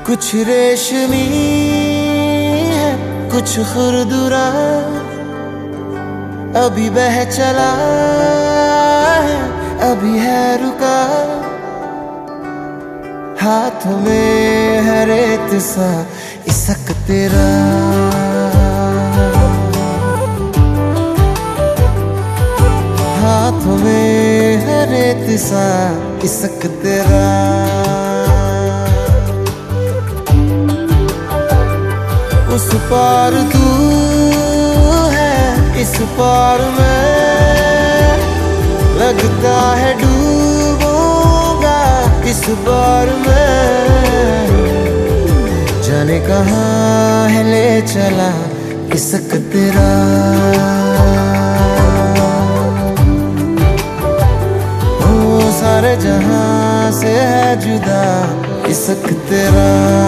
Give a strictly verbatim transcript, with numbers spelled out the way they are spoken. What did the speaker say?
कुछ रेशमी है कुछ खुरदुरा, अभी बह चला है अभी है रुका। हाथों में है रेत सा इसक तेरा, हाथों में है रेत सा इसक तेरा। उस पार तू है इस पार मैं, लगता है डूबूंगा इस बार मैं। जाने कहाँ है ले चला इसक तेरा, ओ सारे जहां से है जुदा इसक तेरा।